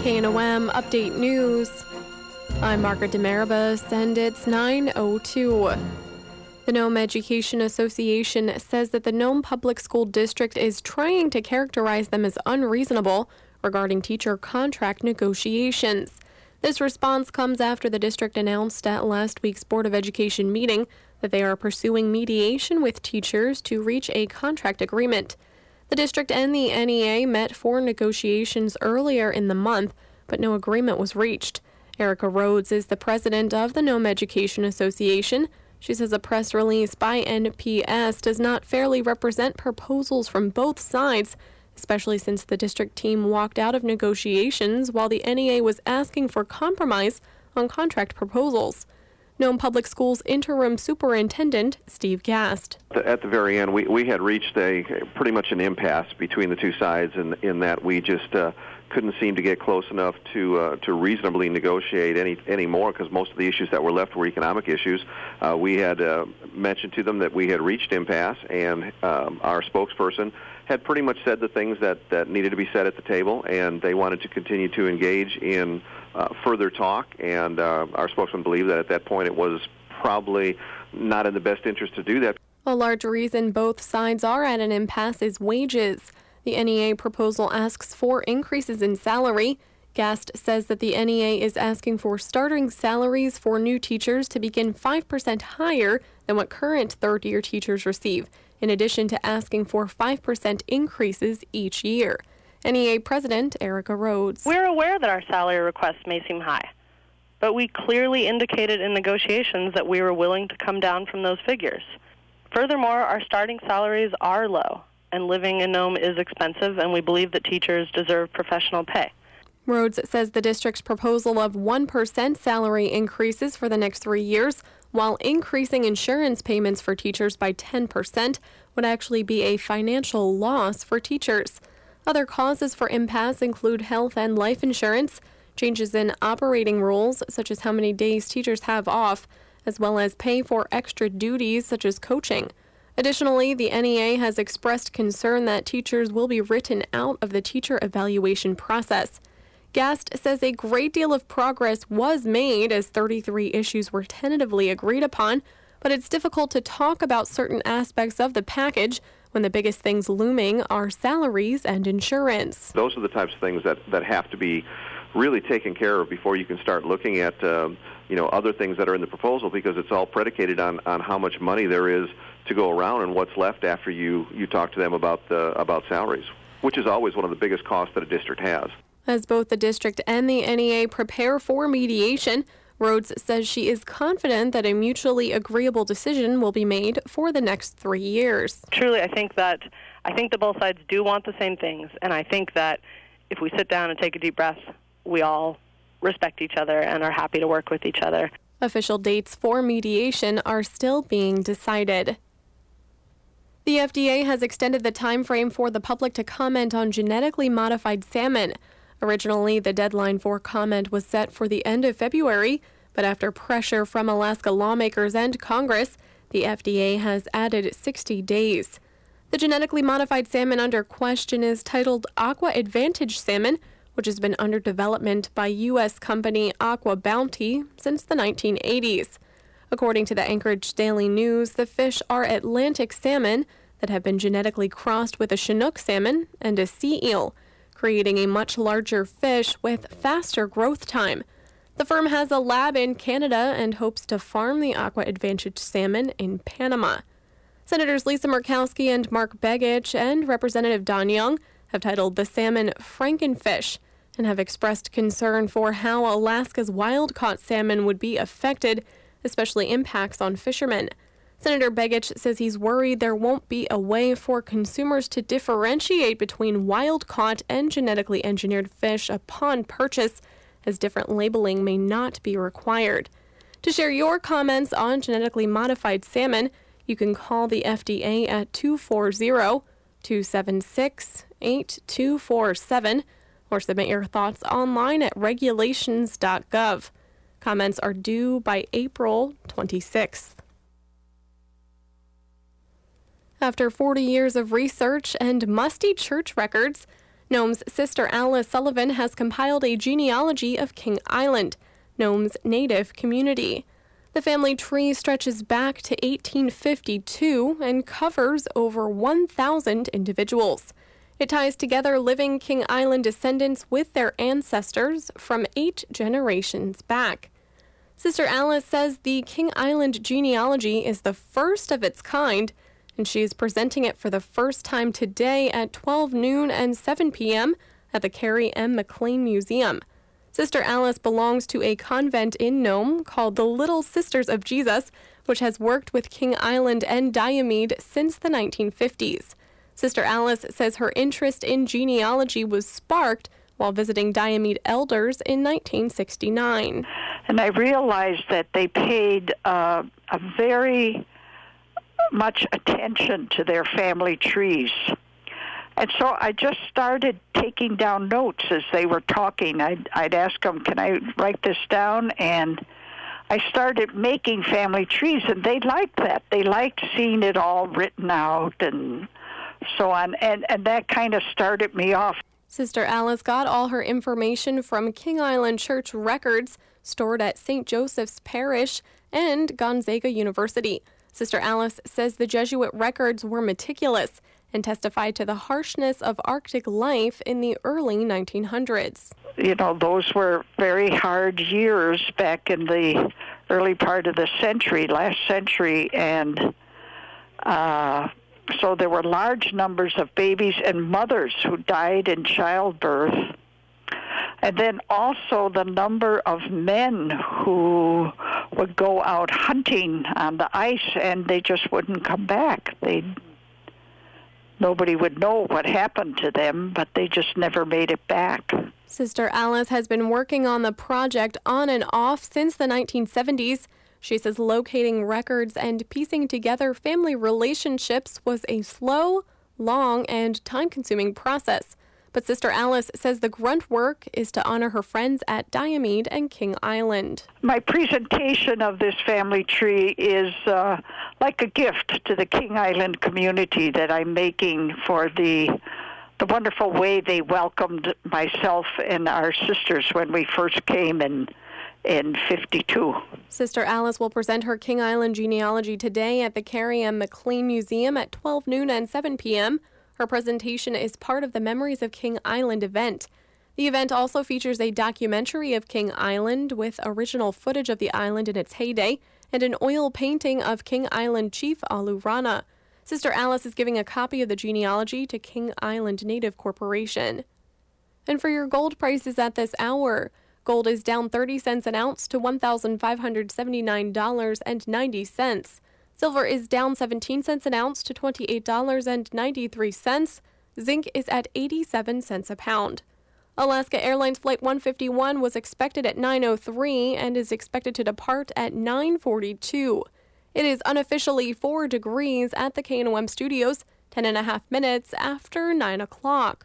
KNOM Update News. I'm Margaret Demaribus, and it's 9:02. The Nome Education Association says that the Nome Public School District is trying to characterize them as unreasonable regarding teacher contract negotiations. This response comes after the district announced at last week's Board of Education meeting that they are pursuing mediation with teachers to reach a contract agreement. The district and the NEA met for negotiations earlier in the month, but no agreement was reached. Erica Rhodes is the president of the Nome Education Association. She says a press release by NPS does not fairly represent proposals from both sides, especially since the district team walked out of negotiations while the NEA was asking for compromise on contract proposals. Nome Public Schools interim superintendent Steve Gast. At the very end, we had reached pretty much an impasse between the two sides in that we just couldn't seem to get close enough to reasonably negotiate any more, because most of the issues that were left were economic issues. We had mentioned to them that we had reached impasse, and our spokesperson had pretty much said the things that needed to be said at the table, and they wanted to continue to engage in further talk, and our spokesman believed that at that point it was probably not in the best interest to do that. A large reason both sides are at an impasse is wages. The NEA proposal asks for increases in salary. Gast says that the NEA is asking for starting salaries for new teachers to begin 5% higher than what current third-year teachers receive, in addition to asking for 5% increases each year. NEA President Erica Rhodes. We're aware that our salary requests may seem high, but we clearly indicated in negotiations that we were willing to come down from those figures. Furthermore, our starting salaries are low, and living in Nome is expensive, and we believe that teachers deserve professional pay. Rhodes says the district's proposal of 1% salary increases for the next 3 years, while increasing insurance payments for teachers by 10%, would actually be a financial loss for teachers. Other causes for impasse include health and life insurance, changes in operating rules, such as how many days teachers have off, as well as pay for extra duties, such as coaching. Additionally, the NEA has expressed concern that teachers will be written out of the teacher evaluation process. Gast says a great deal of progress was made as 33 issues were tentatively agreed upon, but it's difficult to talk about certain aspects of the package when the biggest things looming are salaries and insurance. Those are the types of things that have to be really taken care of before you can start looking at other things that are in the proposal, because it's all predicated on how much money there is to go around and what's left after you talk to them about salaries, which is always one of the biggest costs that a district has. As both the district and the NEA prepare for mediation, Rhodes says she is confident that a mutually agreeable decision will be made for the next 3 years. Truly, I think that both sides do want the same things, and I think that if we sit down and take a deep breath, we all respect each other and are happy to work with each other. Official dates for mediation are still being decided. The FDA has extended the time frame for the public to comment on genetically modified salmon. Originally, the deadline for comment was set for the end of February, but after pressure from Alaska lawmakers and Congress, the FDA has added 60 days. The genetically modified salmon under question is titled Aqua Advantage salmon, which has been under development by U.S. company Aqua Bounty since the 1980s. According to the Anchorage Daily News, the fish are Atlantic salmon that have been genetically crossed with a Chinook salmon and a sea eel, creating a much larger fish with faster growth time. The firm has a lab in Canada and hopes to farm the Aqua Advantage salmon in Panama. Senators Lisa Murkowski and Mark Begich and Representative Don Young have titled the salmon Frankenfish and have expressed concern for how Alaska's wild-caught salmon would be affected, especially impacts on fishermen. Senator Begich says he's worried there won't be a way for consumers to differentiate between wild-caught and genetically engineered fish upon purchase, as different labeling may not be required. To share your comments on genetically modified salmon, you can call the FDA at 240-276-8247 or submit your thoughts online at regulations.gov. Comments are due by April 26th. After 40 years of research and musty church records, Nome's sister Alice Sullivan has compiled a genealogy of King Island, Nome's native community. The family tree stretches back to 1852 and covers over 1,000 individuals. It ties together living King Island descendants with their ancestors from 8 generations back. Sister Alice says the King Island genealogy is the first of its kind, and she is presenting it for the first time today at 12 noon and 7 p.m. at the Carrie M. McLean Museum. Sister Alice belongs to a convent in Nome called the Little Sisters of Jesus, which has worked with King Island and Diomede since the 1950s. Sister Alice says her interest in genealogy was sparked while visiting Diomede elders in 1969. And I realized that they paid a very much attention to their family trees. And so I just started taking down notes as they were talking. I'd ask them, can I write this down? And I started making family trees, and they liked that. They liked seeing it all written out and so on. And that kind of started me off. Sister Alice got all her information from King Island Church records stored at St. Joseph's Parish and Gonzaga University. Sister Alice says the Jesuit records were meticulous and testified to the harshness of Arctic life in the early 1900s. You know, those were very hard years back in the early part of the century, last century, and so there were large numbers of babies and mothers who died in childbirth. And then also the number of men who would go out hunting on the ice and they just wouldn't come back. Nobody would know what happened to them, but they just never made it back. Sister Alice has been working on the project on and off since the 1970s. She says locating records and piecing together family relationships was a slow, long, and time-consuming process. But Sister Alice says the grunt work is to honor her friends at Diomede and King Island. My presentation of this family tree is like a gift to the King Island community that I'm making for the wonderful way they welcomed myself and our sisters when we first came in 52. Sister Alice will present her King Island genealogy today at the Carrie M. McLean Museum at 12 noon and 7 p.m. Her presentation is part of the Memories of King Island event. The event also features a documentary of King Island with original footage of the island in its heyday and an oil painting of King Island Chief Alurana. Sister Alice is giving a copy of the genealogy to King Island Native Corporation. And for your gold prices at this hour, gold is down 30 cents an ounce to $1,579.90. Silver is down 17 cents an ounce to $28.93. Zinc is at 87 cents a pound. Alaska Airlines Flight 151 was expected at 9:03 and is expected to depart at 9:42. It is unofficially 4 degrees at the KNOM studios, 10.5 minutes after 9 o'clock.